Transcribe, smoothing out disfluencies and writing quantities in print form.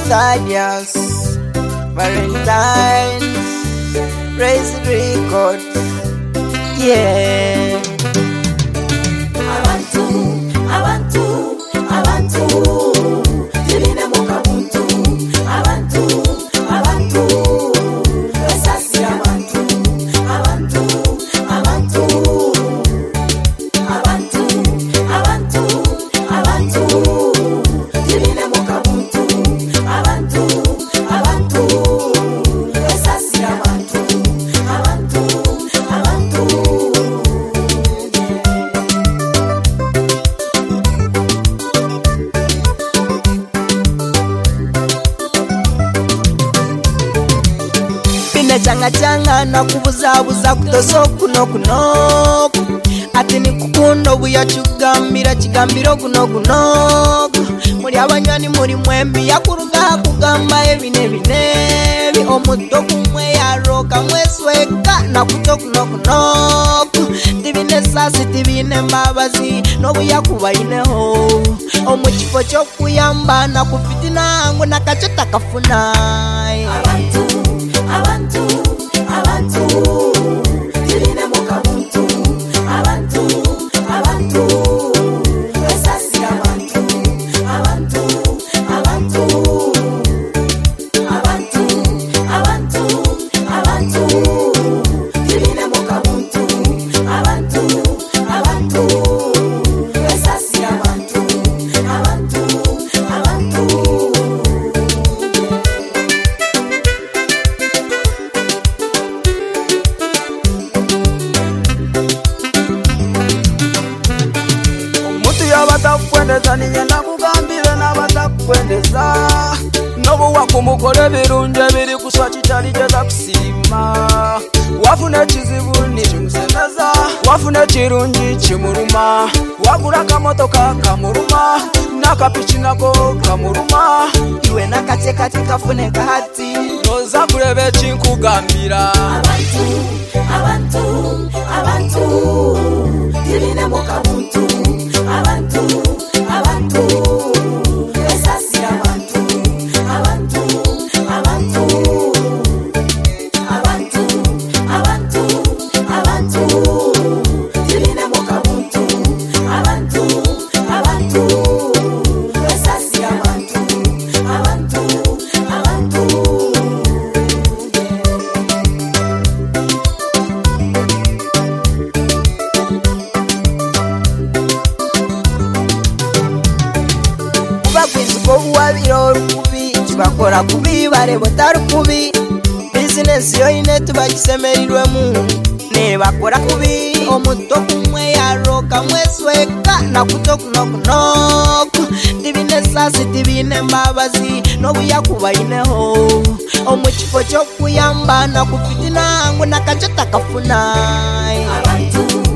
Thaddeus Valentine's Raise Record. Yeah. Changa na kubuzabuza kutoso kuno ati nikukunda ubuya chugambira chigambiro kuno muri abanyani muri mwembi yakuruga kugamba ebine omuto kumwe yaroka mwesweka na kuto kuno tibine sasi tibine mbabazi nobuya kubayineho omukifo cyo kuyamba na kufitina ngo nakaceta kafuna abantu tirine mukabuntu abantu esasi abantu tirine mukabuntu abantu esasi abantu Batakwendeza niye nakugambire n'abatakwendeza nobu wakumukole birungi biri kuswa kitali jeza kusima wafuna kizibu nikimusemeza wafuna kirungi kimuruma wagura kamotoka kamuruma nakapiki nako kamuruma iwe nakatekati kafune kahati noza kurebe kinkugambira abantu tirine mukabuntu abantu esasi abantu tirine mukabuntu abantu esasi abantu Wabiro rukubi kibakora kubi bare botaru kubi business yo ine tubakisemerirwe mu ne bakora kubi omuto kumwe yaroka mwesweka na kuto kuno tibine sasi tibine mbabazi nobuya kubayineho omukifo cyo kuyamba na kufitina ngo nakaceta kafuna abantu